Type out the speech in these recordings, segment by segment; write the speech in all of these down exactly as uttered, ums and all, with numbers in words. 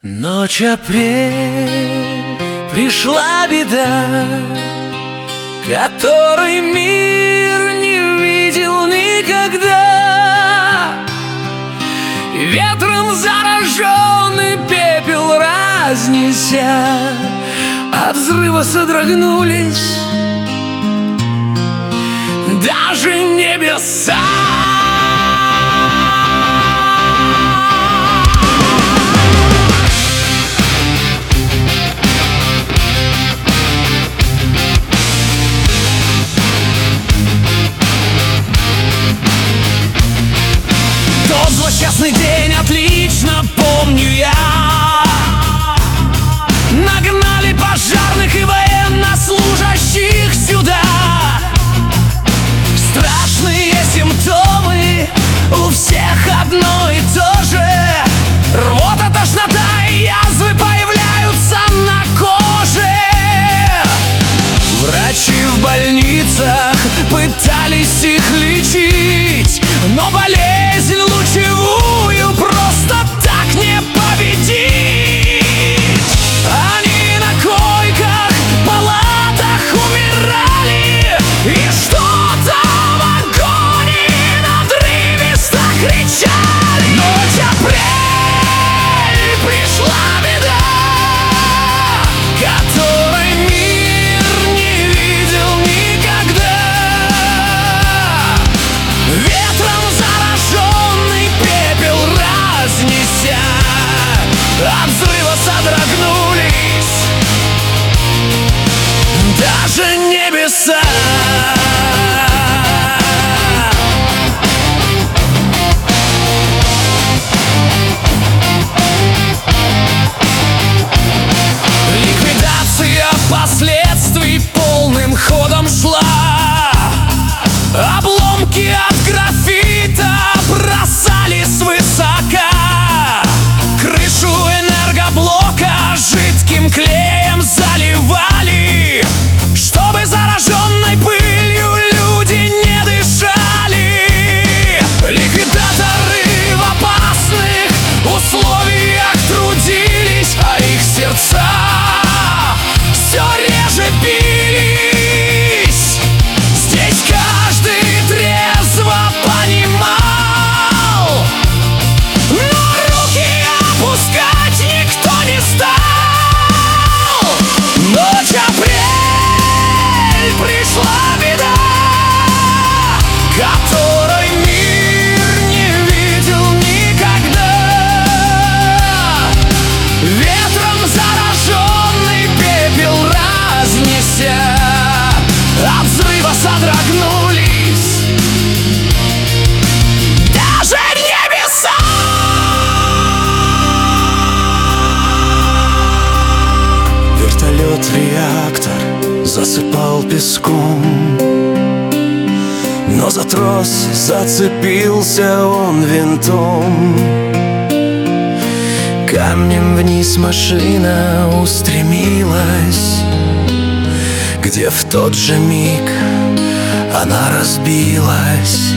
Ночь, апрель, пришла беда, которой мир не видел никогда. И ветром зараженный пепел разнеся, от взрыва содрогнулись даже небеса. Тот злосчастный день отлично помню я. Нагнали пожарных и военнослужащих сюда. Страшные симптомы, у всех одно и то же. Рвота, тошнота и язвы появляются на коже. Врачи в больницах пытались их лечить, но болезнь лучевую просто так не победить. Они на койках, палатах умирали, и что-то в агонии надрывисто кричали. Ночь, апрель, пришла беда, которой мир не видел никогда. Ветром зараженный пепел разнеся, от взрыва содрогнулись даже небеса. Ликвидация последствий полным ходом шла. Обломки от графита бросали свысока. Крышу энергоблока жидким клеем заливали, чтобы зараженной пылью люди не дышали. Ликвидаторы в опасных условиях трудились, а их сердца все реже бились. Здесь каждый трезво понимал, но руки опускать никто не стал. Ночь, апрель, пришла беда, которой мир не видел никогда. Ветром зараженный пепел разнеся, от взрыва содрогнулись даже небеса. Вертолет-реактор засыпал песком, но за трос зацепился он винтом. Камнем вниз машина устремилась, где в тот же миг она разбилась.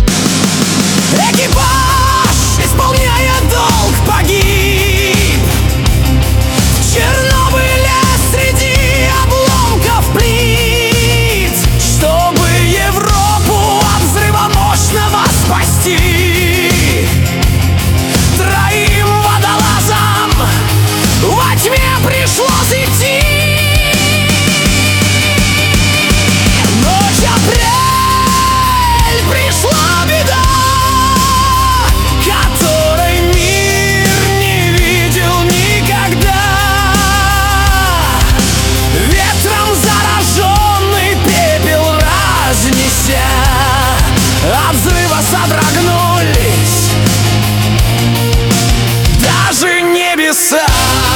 Экипаж, исполняя долг, погиб в Чернобыле среди обломков плит, чтобы Европу от взрыва мощного спасти. Троим водолазам во тьме пришлось идти. Ночь, апрель, пришла беда, которой мир не видел никогда. Ветром зараженный пепел разнеся, от взрыва содрогнулись даже небеса.